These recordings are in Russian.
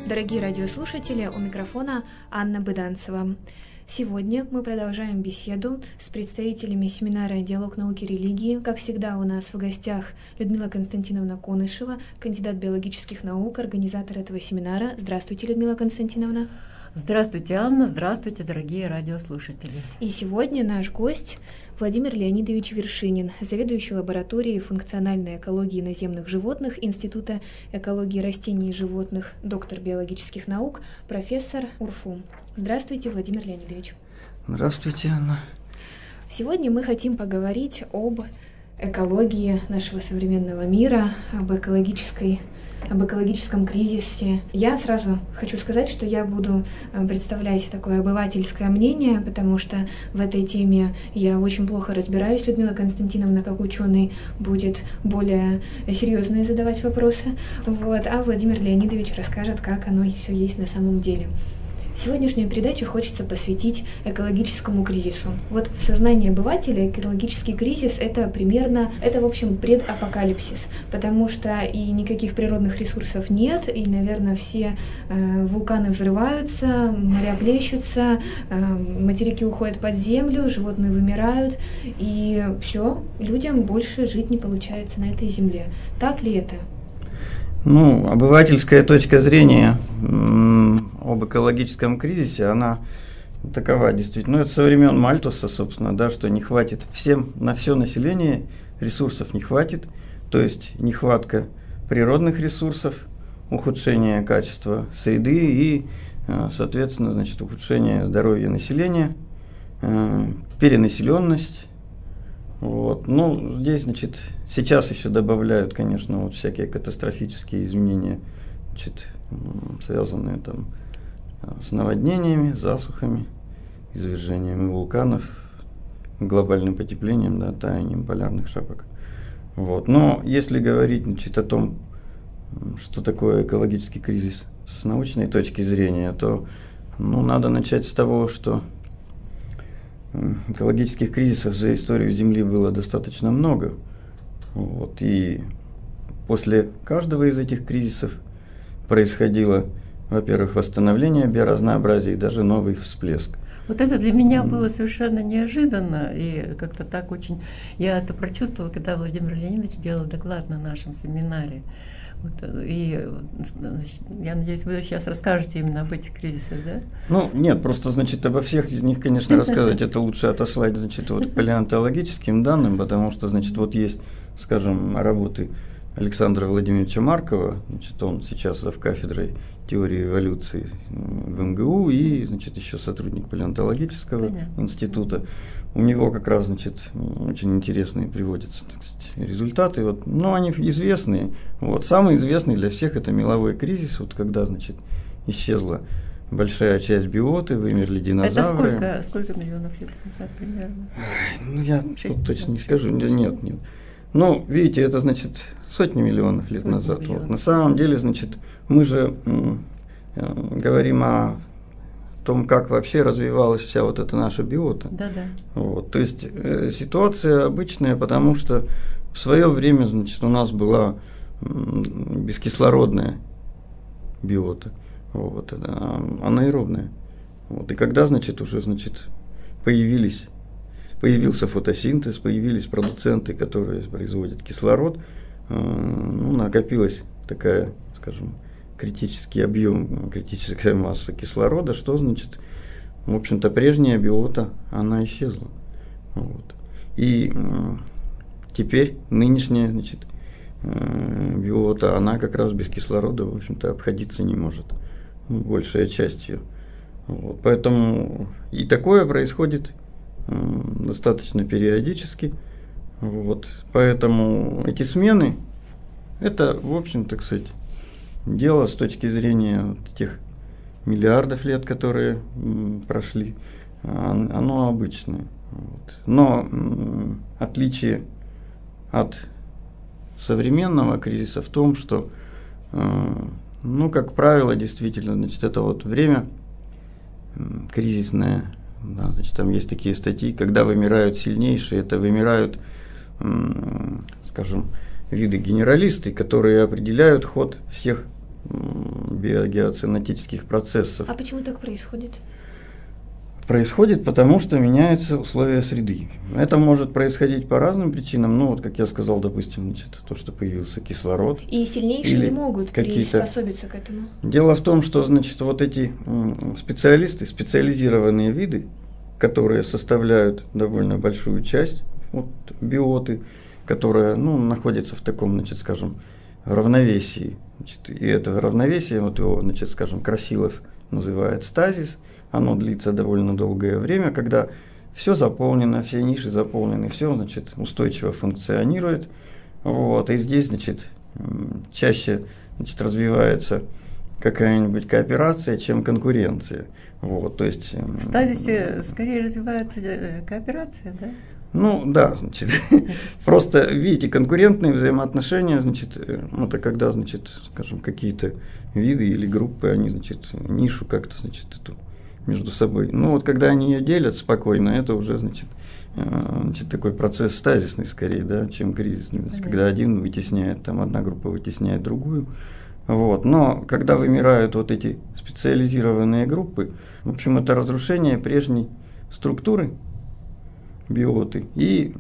Дорогие радиослушатели, у микрофона Анна Быданцева. Сегодня мы продолжаем беседу с представителями семинара «Диалог науки и религии». Как всегда, у нас в гостях Людмила Константиновна Конышева, кандидат биологических наук, организатор этого семинара. Здравствуйте, Людмила Константиновна. Здравствуйте, Анна. Здравствуйте, дорогие радиослушатели. И сегодня наш гость Владимир Леонидович Вершинин, заведующий лабораторией функциональной экологии наземных животных Института экологии растений и животных, доктор биологических наук, профессор УрФУ. Здравствуйте, Владимир Леонидович. Здравствуйте, Анна. Сегодня мы хотим поговорить об экологии нашего современного мира, об экологическом кризисе. Я сразу хочу сказать, что я буду представлять такое обывательское мнение, потому что в этой теме я очень плохо разбираюсь. Людмила Константиновна, как ученый, будет более серьезные задавать вопросы. А Владимир Леонидович расскажет, как оно все есть на самом деле. Сегодняшнюю передачу хочется посвятить экологическому кризису. Вот в сознании обывателя экологический кризис это в общем, предапокалипсис, потому что и никаких природных ресурсов нет, и, наверное, все вулканы взрываются, моря плещутся, материки уходят под землю, животные вымирают, и все, людям больше жить не получается на этой земле. Так ли это? Обывательская точка зрения об экологическом кризисе, она такова действительно. Это со времен Мальтуса, собственно, да, что не хватит на все население, ресурсов не хватит, то есть нехватка природных ресурсов, ухудшение качества среды и, соответственно, ухудшение здоровья населения, перенаселенность. Здесь, сейчас еще добавляют, конечно, всякие катастрофические изменения, связанные с наводнениями, засухами, извержениями вулканов, глобальным потеплением, таянием полярных шапок. Но если говорить, о том, что такое экологический кризис с научной точки зрения, то надо начать с того, что экологических кризисов за историю Земли было достаточно много. И после каждого из этих кризисов происходило, во-первых, восстановление биоразнообразия и даже новый всплеск. Это для меня было совершенно неожиданно, и как-то так очень... Я это прочувствовала, когда Владимир Леонидович делал доклад на нашем семинаре. И я надеюсь, вы сейчас расскажете именно об этих кризисах, да? Нет, просто, обо всех из них, конечно, рассказывать это лучше отослать, палеонтологическим данным, потому что, есть, скажем, работы Александра Владимировича Маркова, он сейчас завкафедрой теории эволюции в МГУ и, еще сотрудник палеонтологического института. У него как раз, очень интересные приводятся результаты. Они известные. Самый известный для всех это меловой кризис, когда, исчезла большая часть биоты, вымерли динозавры. Это сколько миллионов лет назад примерно? Я точно не скажу. Нет. Видите, это сотни миллионов лет назад. На самом деле, мы же говорим о том, как вообще развивалась вся эта наша биота. Да. То есть ситуация обычная, потому что в свое время, у нас была бескислородная биота, анаэробная. И когда, появился фотосинтез, появились продуценты, которые производят кислород, накопилась такая, скажем, критический объем, критическая масса кислорода, что в общем-то, прежняя биота, она исчезла. И теперь нынешняя, биота, она как раз без кислорода, в общем-то, обходиться не может, большая часть ее. Поэтому и такое происходит достаточно периодически. Поэтому эти смены, это, в общем, так сказать, дело с точки зрения тех миллиардов лет, которые прошли, оно обычное. Но отличие от современного кризиса в том, что, как правило, действительно, это время кризисное. Да, там есть такие статьи, когда вымирают сильнейшие, это вымирают, скажем, виды генералисты, которые определяют ход всех биогеоценотических процессов. А почему так происходит? Происходит потому, что меняются условия среды. Это может происходить по разным причинам. Ну, вот как я сказал, допустим, значит, то, что появился кислород. И сильнейшие не могут приспособиться к этому. Дело в том, что, значит, вот эти специалисты, специализированные виды, которые составляют довольно большую часть, вот, биоты, которая, ну, находится в таком, значит, скажем, равновесии. Значит, и это равновесие, вот его, значит, скажем, Красилов называет стазис. Оно длится довольно долгое время, когда все заполнено, все ниши заполнены, все, значит, устойчиво функционирует. Вот, и здесь, значит, чаще, значит, развивается какая-нибудь кооперация, чем конкуренция. Вот, то есть, в стазисе скорее развивается кооперация, да? Ну да, значит, просто видите, конкурентные взаимоотношения, значит, это когда, значит, скажем, какие-то виды или группы, они, значит, нишу как-то, значит, эту между собой. Ну вот когда они ее делят спокойно, это уже, значит, такой процесс стазисный скорее, да, чем кризисный. Когда один вытесняет, там одна группа вытесняет другую. Вот. Но когда вымирают вот эти специализированные группы, в общем, это разрушение прежней структуры биоты, и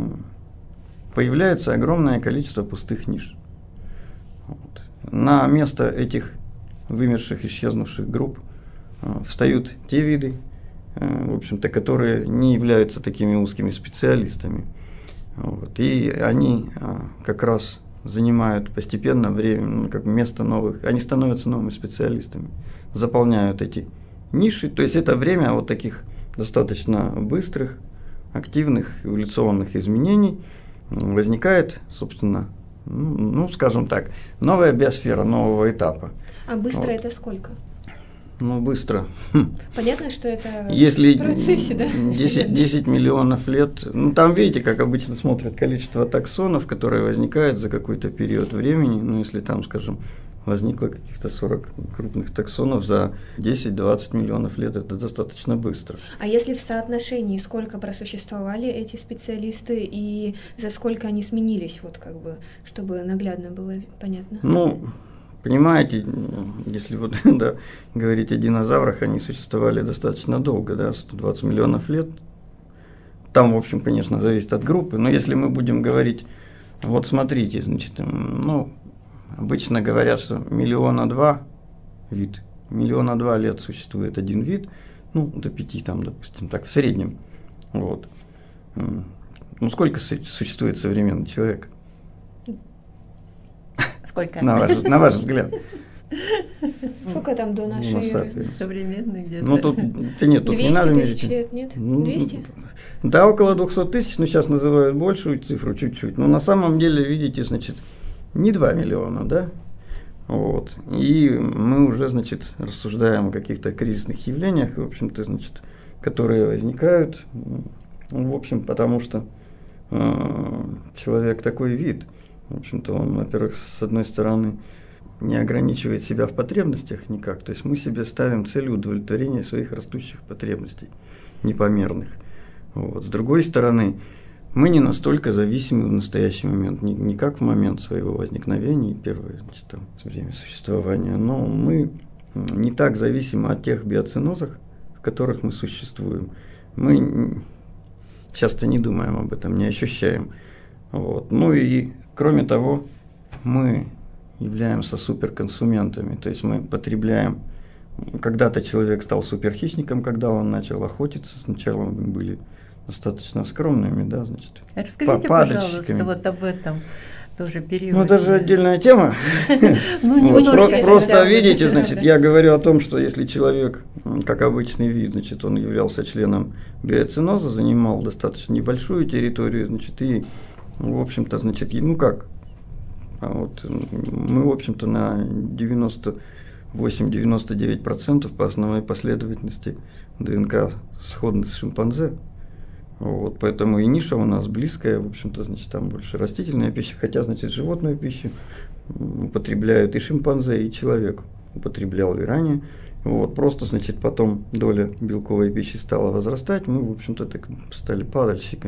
появляется огромное количество пустых ниш. Вот. На место этих вымерших, исчезнувших групп встают те виды, в общем-то, которые не являются такими узкими специалистами. Вот. И они как раз занимают постепенно время, как место новых, они становятся новыми специалистами, заполняют эти ниши. То есть это время вот таких достаточно быстрых, активных эволюционных изменений возникает, собственно, ну, скажем так, новая биосфера нового этапа. А быстро вот. Это сколько? Ну, быстро. Понятно, что это если в процессе, да? 10 миллионов лет, ну, там видите, как обычно смотрят количество таксонов, которые возникают за какой-то период времени, ну, если там, скажем, возникло каких-то 40 крупных таксонов за 10-20 миллионов лет, это достаточно быстро. А если в соотношении, сколько просуществовали эти специалисты и за сколько они сменились, вот как бы, чтобы наглядно было понятно? Ну, понимаете, если вот да, говорить о динозаврах, они существовали достаточно долго, да, 120 миллионов лет. Там, в общем, конечно, зависит от группы, но если мы будем говорить, вот смотрите, значит, ну, обычно говорят, что 1,2 миллиона вид, 1,2 миллиона лет существует один вид, ну, до 5, там, допустим, так, в среднем. Вот. Ну, сколько существует современный человек? Сколько? На ваш взгляд. Сколько там до нашей эры? Современный где-то. Ну, тут нет, тут 200 не надо тысяч мерить. лет, нет? 200? Да, около 200 тысяч, но сейчас называют большую цифру чуть-чуть. Но на самом деле, видите, значит, не 2 миллиона, да? Вот. И мы уже, значит, рассуждаем о каких-то кризисных явлениях, в общем-то, значит, которые возникают, в общем, потому что человек такой вид. В общем-то, он, во-первых, с одной стороны, не ограничивает себя в потребностях никак. То есть мы себе ставим цель удовлетворения своих растущих потребностей непомерных. Вот. С другой стороны, мы не настолько зависимы в настоящий момент, не как в момент своего возникновения, первое, значит, там, время существования, но мы не так зависимы от тех биоценозов, в которых мы существуем. Мы часто не думаем об этом, не ощущаем. Вот. Ну и кроме того, мы являемся суперконсументами, то есть мы потребляем. Когда-то человек стал суперхищником, когда он начал охотиться. Сначала мы были достаточно скромными, да, значит, расскажите, пожалуйста, вот об этом тоже периоде. Ну, это же отдельная тема. Просто видите, значит, я говорю о том, что если человек, как обычный вид, значит, он являлся членом биоценоза, занимал достаточно небольшую территорию, значит, и, в общем-то, значит, ну как, вот мы, в общем-то, на 98-99% по основной последовательности ДНК сходны с шимпанзе. Вот, поэтому и ниша у нас близкая, в общем-то, значит, там больше растительная пища, хотя, значит, животную пищу употребляют и шимпанзе, и человек употреблял и ранее. Вот, просто, значит, потом доля белковой пищи стала возрастать, мы, в общем-то, так стали падальщиками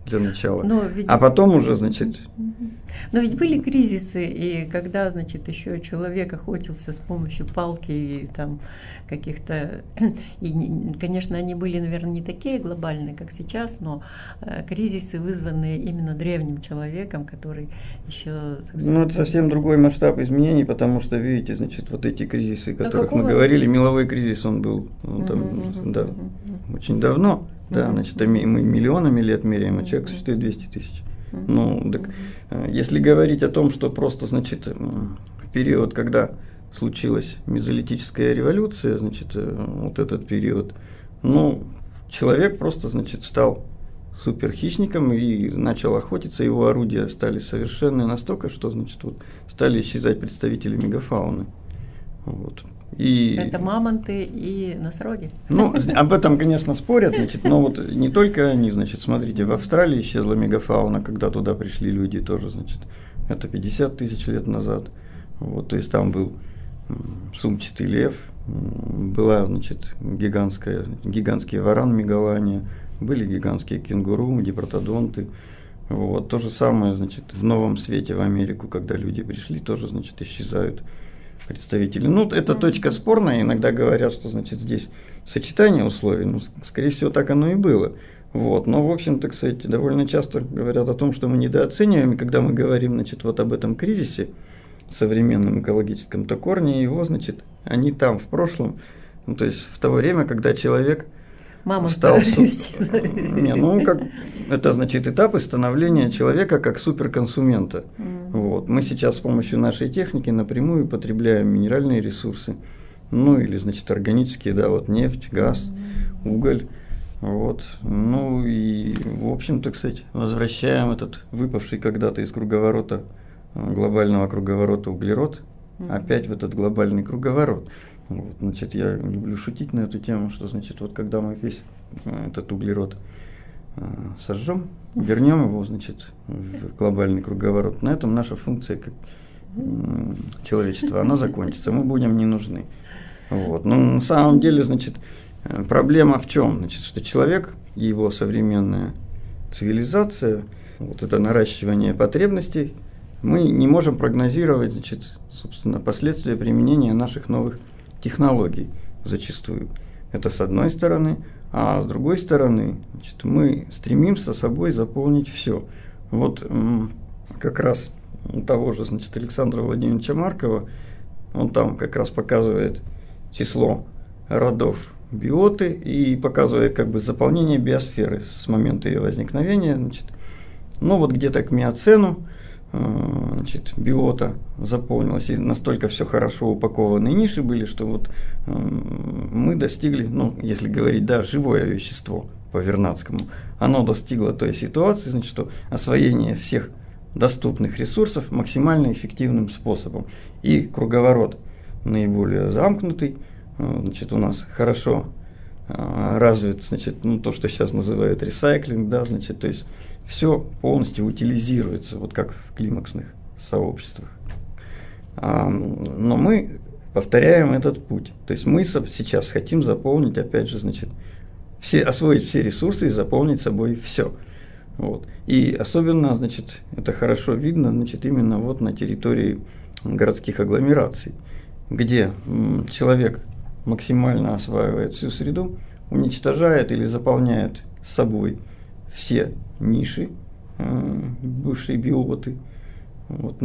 для начала. Ведь... А потом уже, значит... Но ведь были кризисы, и когда, значит, еще человек охотился с помощью палки и там каких-то... И, конечно, они были, наверное, не такие глобальные, как сейчас, но кризисы, вызванные именно древним человеком, который еще... Это совсем другой масштаб изменений, потому что, видите, значит, вот эти кризисы, о которых мы говорили, меловой кризис, он был очень давно, да, значит, мы миллионами лет меряем, а человек существует 200 тысяч. Так, если говорить о том, что просто, значит, в период, когда случилась мезолитическая революция, значит, вот этот период, человек просто, значит, стал суперхищником и начал охотиться, его орудия стали совершенны настолько, что, значит, вот стали исчезать представители мегафауны. Вот. Это мамонты и носороги. Об этом, конечно, спорят, значит, но вот не только они, значит, смотрите, в Австралии исчезла мегафауна, когда туда пришли люди тоже, значит, это 50 тысяч лет назад. Вот, то есть там был сумчатый лев, была, значит, гигантский варан мегалания, были гигантские кенгуру, гипротодонты. Вот, то же самое, значит, в Новом Свете в Америку, когда люди пришли, тоже, значит, исчезают представители. Это точка спорная, иногда говорят, что, значит, здесь сочетание условий, скорее всего, так оно и было. Вот. Но, в общем-то, кстати, довольно часто говорят о том, что мы недооцениваем, и когда мы говорим, значит, вот об этом кризисе современном экологическом, то корни его, значит, они там, в прошлом, то есть в то время, когда человек стал... это, значит, этапы становления человека как суперконсумента. Вот. Мы сейчас с помощью нашей техники напрямую потребляем минеральные ресурсы, или, значит, органические, да, вот нефть, газ, уголь. Вот. И, в общем-то, кстати, возвращаем этот выпавший когда-то из круговорота, глобального круговорота углерод, опять в этот глобальный круговорот. Вот, значит, я люблю шутить на эту тему, что, значит, вот когда мы весь этот углерод сожжем, вернем его, значит, в глобальный круговорот, на этом наша функция как человечества, она закончится, мы будем не нужны. Вот. Но на самом деле, значит, проблема в чем? Значит, что человек и его современная цивилизация, вот это наращивание потребностей, мы не можем прогнозировать, значит, собственно, последствия применения наших новых технологий зачастую. Это с одной стороны, а с другой стороны, значит, мы стремимся собой заполнить все. Вот как раз у того же, значит, Александра Владимировича Маркова, он там как раз показывает число родов биоты и показывает как бы заполнение биосферы с момента ее возникновения. Значит, вот где-то к миоцену, значит, биота заполнилась, и настолько все хорошо упакованные ниши были, что вот мы достигли, если говорить, да, живое вещество по Вернадскому, оно достигло той ситуации, значит, что освоение всех доступных ресурсов максимально эффективным способом. И круговорот наиболее замкнутый, значит, у нас хорошо развит, значит, то, что сейчас называют ресайклинг, да, значит, то есть все полностью утилизируется, вот как в климаксных сообществах. Но мы повторяем этот путь. То есть мы сейчас хотим заполнить, опять же, значит, освоить все ресурсы и заполнить собой все. Вот. И особенно, значит, это хорошо видно, значит, именно вот на территории городских агломераций, где человек максимально осваивает всю среду, уничтожает или заполняет собой все ниши, бывшие биоты. Вот.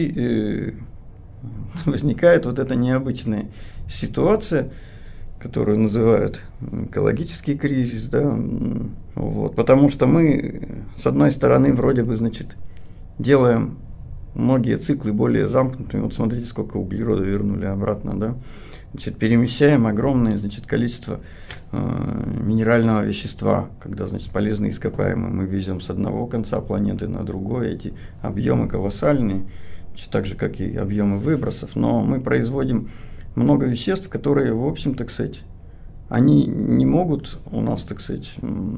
Возникает вот эта необычная ситуация, которую называют экологический кризис, да, вот, потому что мы, с одной стороны, вроде бы, значит, делаем многие циклы более замкнутыми. Вот смотрите, сколько углерода вернули обратно, да. Значит, перемещаем огромное, значит, количество минерального вещества, когда, значит, полезные ископаемые мы везем с одного конца планеты на другой. Эти объемы колоссальные, значит, так же, как и объемы выбросов, но мы производим много веществ, которые, в общем, так сказать, они не могут у нас, так сказать,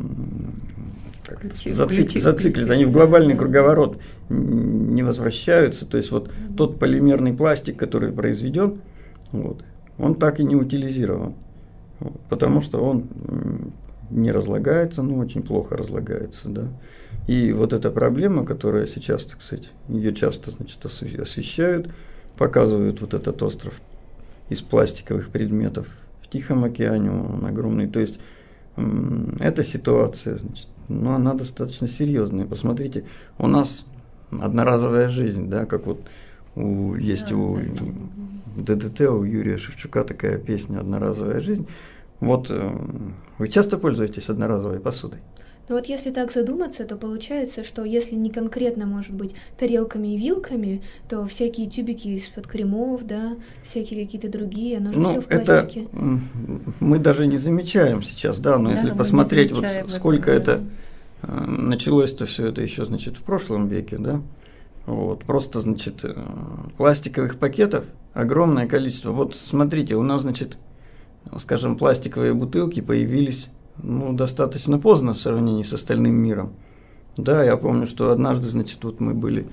зациклиться, они в глобальный круговорот не возвращаются. То есть вот тот полимерный пластик, который произведен, вот, он так и не утилизирован, потому что он не разлагается, но очень плохо разлагается, да. И вот эта проблема, которая сейчас, так сказать, ее часто, значит, освещают, показывают вот этот остров из пластиковых предметов в Тихом океане, он огромный. То есть эта ситуация, значит, ну, она достаточно серьезная. Посмотрите, у нас одноразовая жизнь, да, как вот есть у ДДТ, у Юрия Шевчука такая песня «Одноразовая жизнь». Вот вы часто пользуетесь одноразовой посудой? Ну вот если так задуматься, то получается, что если не конкретно, может быть, тарелками и вилками, то всякие тюбики из-под кремов, да, всякие какие-то другие, оно же все в пластике. Мы даже не замечаем сейчас, да, но если посмотреть, вот сколько это началось-то все это еще, значит, в прошлом веке, да, вот, просто, значит, пластиковых пакетов огромное количество. Вот смотрите, у нас, значит, скажем, пластиковые бутылки появились, ну, достаточно поздно в сравнении с остальным миром. Да, я помню, что однажды, значит, вот мы были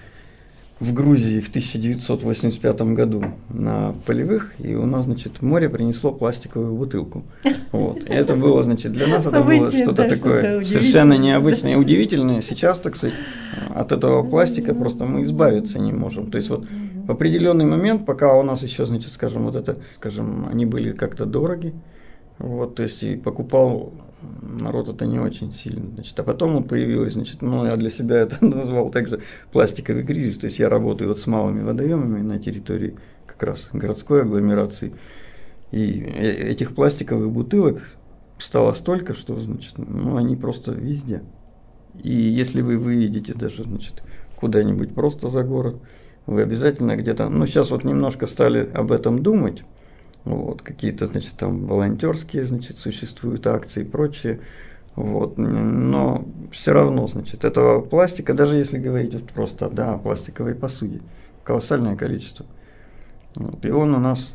в Грузии в 1985 году на полевых, и у нас, значит, море принесло пластиковую бутылку. Вот. И это было, значит, для нас это было что-то такое совершенно необычное и удивительное. Сейчас, так сказать, от этого пластика просто мы избавиться не можем. То есть вот в определенный момент, пока у нас еще, значит, скажем, вот это, скажем, они были как-то дороги, вот, то есть и покупал народ это не очень сильно, значит, а потом вот появилось, значит, ну, я для себя это назвал также пластиковый кризис, то есть я работаю вот с малыми водоемами на территории как раз городской агломерации, и этих пластиковых бутылок стало столько, что, значит, ну, они просто везде, и если вы выедете даже, значит, куда-нибудь просто за город, вы обязательно где-то, ну, сейчас вот немножко стали об этом думать. Вот, какие-то, значит, там волонтерские, значит, существуют акции и прочее. Вот, но все равно, значит, этого пластика, даже если говорить вот просто, да, о пластиковой посуде, колоссальное количество. Вот, и он у нас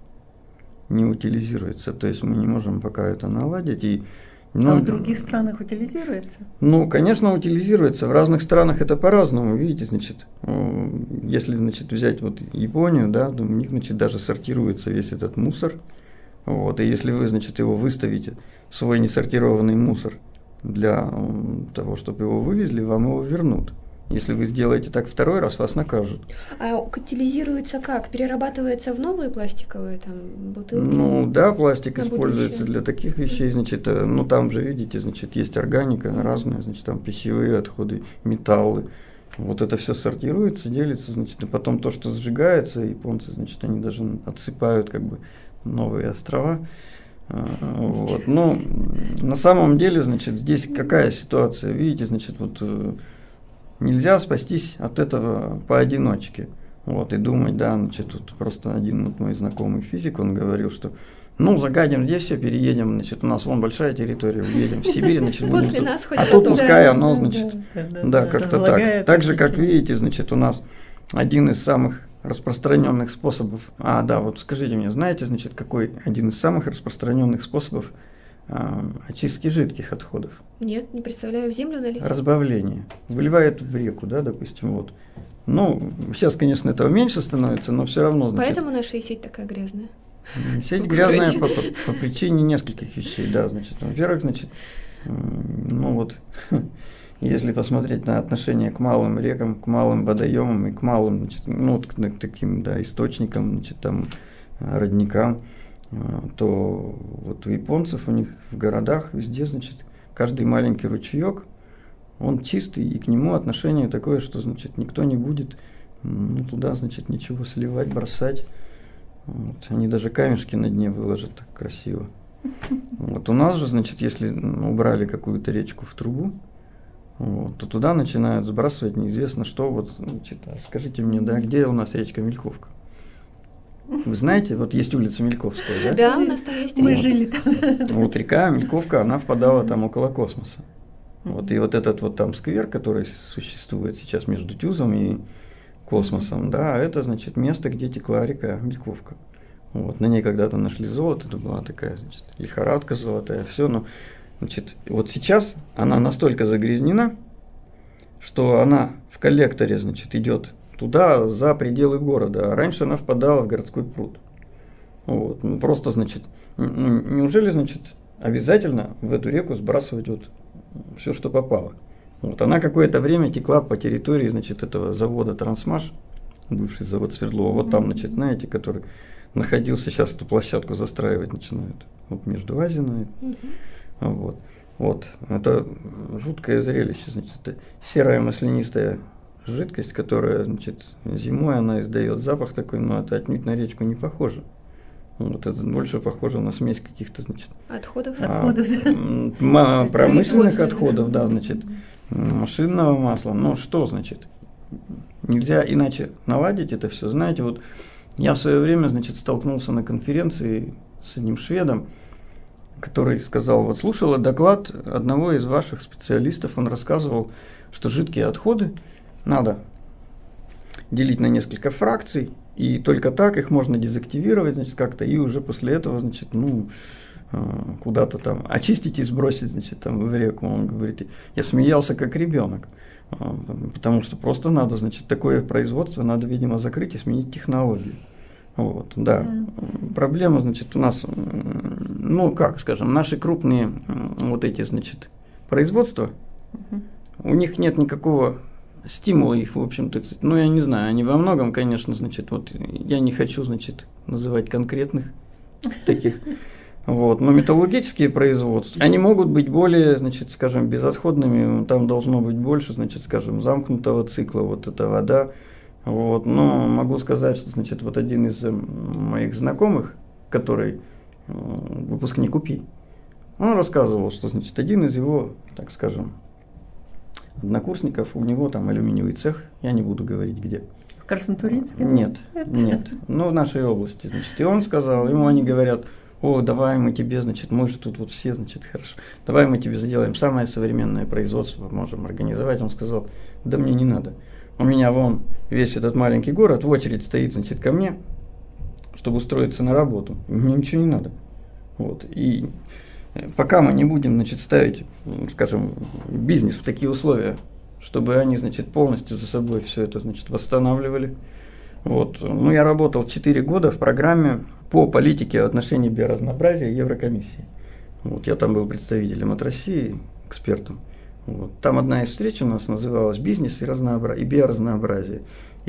не утилизируется, то есть мы не можем пока это наладить. И, а в других странах утилизируется? Ну, конечно, утилизируется. В разных странах это по-разному. Видите, значит, если, значит, взять вот Японию, да, у них, значит, даже сортируется весь этот мусор. Вот, и если вы, значит, его выставите, свой несортированный мусор для того, чтобы его вывезли, вам его вернут. Если вы сделаете так второй раз, вас накажут. А утилизируется как? Перерабатывается в новые пластиковые там бутылки? Ну да, пластик используется для таких вещей, значит, ну там же, видите, значит, есть органика разная, значит, там пищевые отходы, металлы. Вот это все сортируется, делится, значит, и потом то, что сжигается, японцы, значит, они даже отсыпают как бы новые острова. Вот. Ну, на самом деле, значит, здесь какая ситуация? Видите, значит, вот нельзя спастись от этого поодиночке. Вот, и думать, да, значит, тут просто один вот мой знакомый физик, он говорил, что ну, загадим здесь все, переедем, значит, у нас вон большая территория, уедем в Сибирь, значит, после нас хоть а то пускай оно, значит, да, как-то так. Так же, как видите, значит, у нас один из самых распространенных способов, да, вот скажите мне, знаете, значит, какой один из самых распространенных способов очистки жидких отходов? Нет, не представляю, в землю налить? Разбавление. Выливают в реку, да, допустим, вот. Ну, сейчас, конечно, этого меньше становится, но все равно, значит. Поэтому наша сеть такая грязная? Сеть грязная по причине нескольких вещей, да, значит. Во-первых, значит, ну вот, если посмотреть на отношение к малым рекам, к малым водоемам и к малым, значит, ну, вот к таким, да, источникам, значит, там, родникам, то вот у японцев, у них в городах везде, значит, каждый маленький ручеек, он чистый, и к нему отношение такое, что, значит, никто не будет туда, значит, ничего сливать, бросать. Вот. Они даже камешки на дне выложат так красиво. Вот у нас же, значит, если убрали какую-то речку в трубу, вот, то туда начинают сбрасывать неизвестно что. Вот, значит, скажите мне, да, где у нас речка Мельковка? Вы знаете, вот есть улица Мельковская, да? Да, у нас там есть река. Мы жили там. Вот река Мельковка, она впадала там около космоса. Вот, и вот этот вот там сквер, который существует сейчас между Тюзом и космосом, да, это, значит, место, где текла река Мельковка. Вот, на ней когда-то нашли золото, это была такая, значит, лихорадка золотая, все, но, значит, вот сейчас она настолько загрязнена, что она в коллекторе, значит, идет туда, за пределы города, а раньше она впадала в городской пруд. Вот, ну, просто, значит, неужели, значит, обязательно в эту реку сбрасывать вот все, что попало. Вот она какое-то время текла по территории, значит, этого завода «Трансмаш», бывший завод Свердлова. Вот там, значит, знаете, который находился, сейчас эту площадку застраивать начинают. Вот между Азиной. Вот. Вот. Это жуткое зрелище. Значит, это серая маслянистая жидкость, которая, значит, зимой она издает запах такой, но это отнюдь на речку не похоже. Вот это больше похоже на смесь каких-то, значит, промышленных отходов, да, значит, машинного масла. Ну что значит? Нельзя иначе наладить это все. Знаете, вот я в свое время, значит, столкнулся на конференции с одним шведом, который сказал, вот слушала доклад одного из ваших специалистов, он рассказывал, что жидкие отходы надо делить на несколько фракций, и только так их можно дезактивировать, значит, как-то, и уже после этого, значит, ну, куда-то там очистить и сбросить, значит, там в реку. Он говорит, я смеялся как ребенок, потому что просто надо, значит, такое производство надо, видимо, закрыть и сменить технологию. Вот, да. Проблема, значит, у нас, ну, как скажем, наши крупные вот эти, значит, производства, у них нет никакого стимула их, в общем-то, ну, я не знаю, они во многом, конечно, значит, вот я не хочу, значит, называть конкретных таких, вот, но металлургические производства, они могут быть более, значит, скажем, безотходными, там должно быть больше, значит, скажем, замкнутого цикла, вот эта вода, вот, но могу сказать, что, значит, вот один из моих знакомых, который выпускник УПИ, он рассказывал, что, значит, один из его, так скажем, однокурсников, у него там алюминиевый цех, я не буду говорить где. В Краснотуринске? Нет, ну в нашей области, значит, и он сказал, ему они говорят, о, давай мы тебе, значит, мы же тут вот все, значит, хорошо, давай мы тебе сделаем самое современное производство, можем организовать. Он сказал, да мне не надо, у меня вон весь этот маленький город в очередь стоит, значит, ко мне, чтобы устроиться на работу, мне ничего не надо, вот, и пока мы не будем, значит, ставить, скажем, бизнес в такие условия, чтобы они, значит, полностью за собой все это, значит, восстанавливали. Вот. Ну, я работал 4 года в программе по политике в отношении биоразнообразия Еврокомиссии. Вот. Я там был представителем от России, экспертом. Вот. Там одна из встреч у нас называлась «Бизнес и биоразнообразие».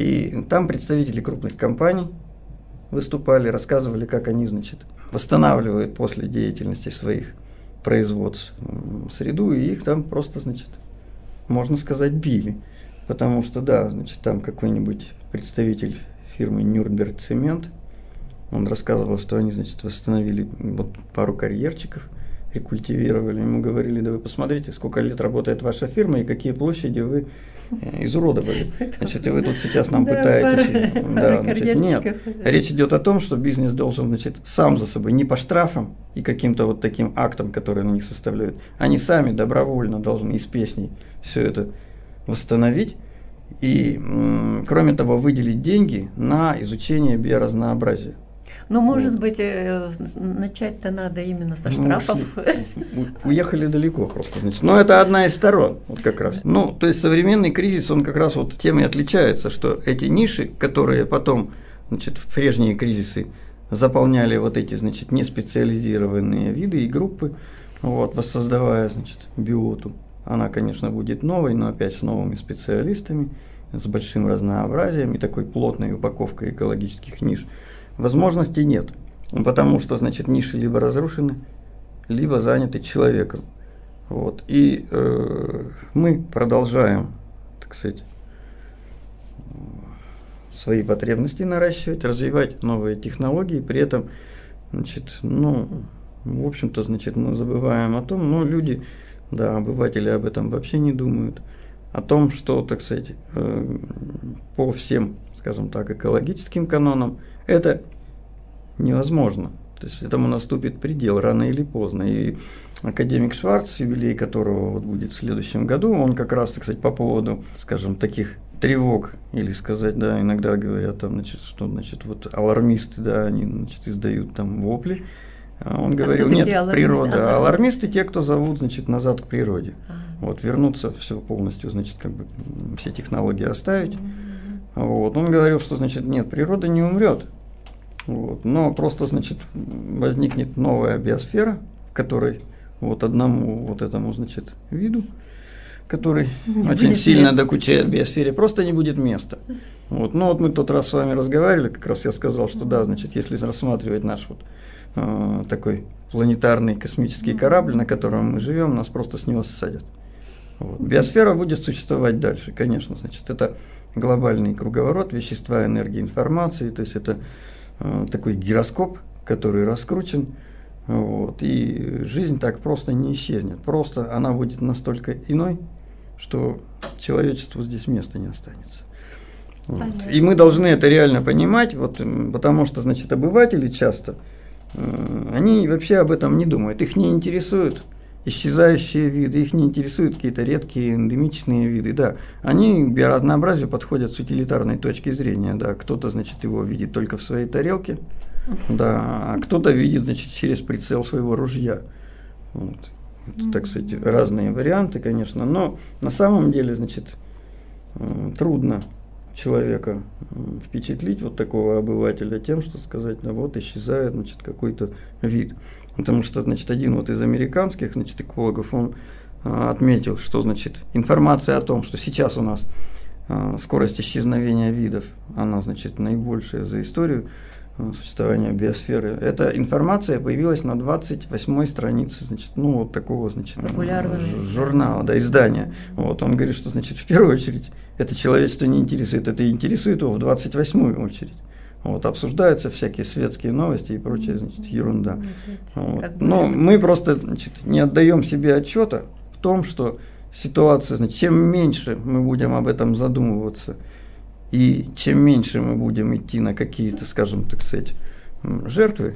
И там представители крупных компаний выступали, рассказывали, как они, значит, восстанавливают после деятельности своих производств среду, и их там просто, значит, можно сказать, били. Потому что, да, значит, там какой-нибудь представитель фирмы Нюрнберг Цемент, он рассказывал, что они, значит, восстановили вот пару карьерчиков, рекультивировали, ему говорили, да вы посмотрите, сколько лет работает ваша фирма и какие площади вы изуродовали. Значит, и вы тут сейчас нам пытаетесь. Да, значит, нет, речь идет о том, что бизнес должен, значит, сам за собой, не по штрафам и каким-то вот таким актам, которые на них составляют, они сами добровольно должны из песней все это восстановить и, кроме того, выделить деньги на изучение биоразнообразия. Ну, может быть, начать-то надо именно со штрафов. Уехали далеко просто, значит. Но это одна из сторон, вот как раз. Ну, то есть современный кризис, он как раз вот тем и отличается, что эти ниши, которые потом, значит, в прежние кризисы заполняли вот эти, значит, неспециализированные виды и группы, вот, воссоздавая, значит, биоту, она, конечно, будет новой, но опять с новыми специалистами, с большим разнообразием и такой плотной упаковкой экологических ниш. Возможностей нет, потому что, значит, ниши либо разрушены, либо заняты человеком. Вот. И мы продолжаем, так сказать, свои потребности наращивать, развивать новые технологии, при этом, значит, ну, в общем-то, значит, мы забываем о том, ну, люди, да, обыватели об этом вообще не думают, о том, что, так сказать, по всем, скажем так, экологическим канонам это невозможно. То есть этому наступит предел рано или поздно. И академик Шварц, юбилей которого вот будет в следующем году, он как раз, так сказать, по поводу, скажем, таких тревог, или сказать, да, иногда говорят, там, значит, что, значит, вот алармисты, да, они, значит, издают там вопли. Он говорил, нет, природа. Алармисты те, кто зовут, значит, назад к природе. Вот, вернуться, все полностью, значит, как бы все технологии оставить. Вот. Он говорил, что, значит, нет, природа не умрет, вот, но просто, значит, возникнет новая биосфера, в которой вот одному вот этому, значит, виду, который не очень сильно места. докучает биосфере, просто не будет места. Вот. Ну вот мы тот раз с вами разговаривали, как раз я сказал, что да, значит, если рассматривать наш вот такой планетарный космический корабль, на котором мы живем, нас просто с него ссадят. Вот. Биосфера будет существовать дальше, конечно, значит, это глобальный круговорот вещества, энергии, информации, то есть это такой гироскоп, который раскручен, вот, и жизнь так просто не исчезнет, просто она будет настолько иной, что человечеству здесь места не останется. Вот. И мы должны это реально понимать, вот, потому что, значит, обыватели часто, они вообще об этом не думают, их не интересуют исчезающие виды, их не интересуют какие-то редкие эндемичные виды, да, они к биоразнообразию подходят с утилитарной точки зрения, да, кто-то, значит, его видит только в своей тарелке, да, а кто-то видит, значит, через прицел своего ружья, вот. Это, так сказать, разные варианты, конечно, но на самом деле, значит, трудно человека впечатлить, вот такого обывателя, тем, что сказать, ну вот исчезает, значит, какой-то вид. Потому что, значит, один вот из американских, значит, экологов, он отметил, что, значит, информация о том, что сейчас у нас скорость исчезновения видов, она, значит, наибольшая за историю существования биосферы. Эта информация появилась на 28-й странице, значит, ну, вот такого, значит, журнала, да, издания. Вот, он говорит, что, значит, в первую очередь это человечество не интересует, это интересует его в 28-ю очередь. Вот, обсуждаются всякие светские новости и прочая, значит, ерунда. Вот. Но мы просто, значит, не отдаем себе отчета в том, что ситуация, значит, чем меньше мы будем об этом задумываться, и чем меньше мы будем идти на какие-то, скажем, так сказать, жертвы,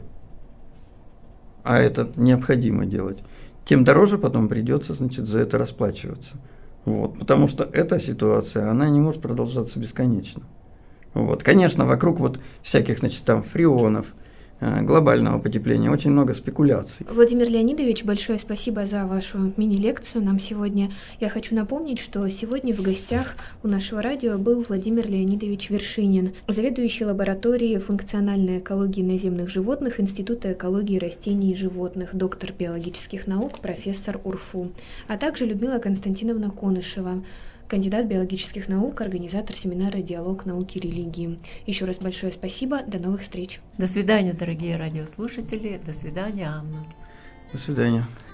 а это необходимо делать, тем дороже потом придется, значит, за это расплачиваться. Вот, потому что эта ситуация, она не может продолжаться бесконечно. Вот. Конечно, вокруг вот всяких, значит, там фреонов, глобального потепления очень много спекуляций. Владимир Леонидович, большое спасибо за вашу мини-лекцию нам сегодня. Я хочу напомнить, что сегодня в гостях у нашего радио был Владимир Леонидович Вершинин, заведующий лабораторией функциональной экологии наземных животных Института экологии растений и животных, доктор биологических наук, профессор УрФУ, а также Людмила Константиновна Конышева, кандидат биологических наук, организатор семинара «Диалог науки и религии». Еще раз большое спасибо. До новых встреч. До свидания, дорогие радиослушатели. До свидания, Анна. До свидания.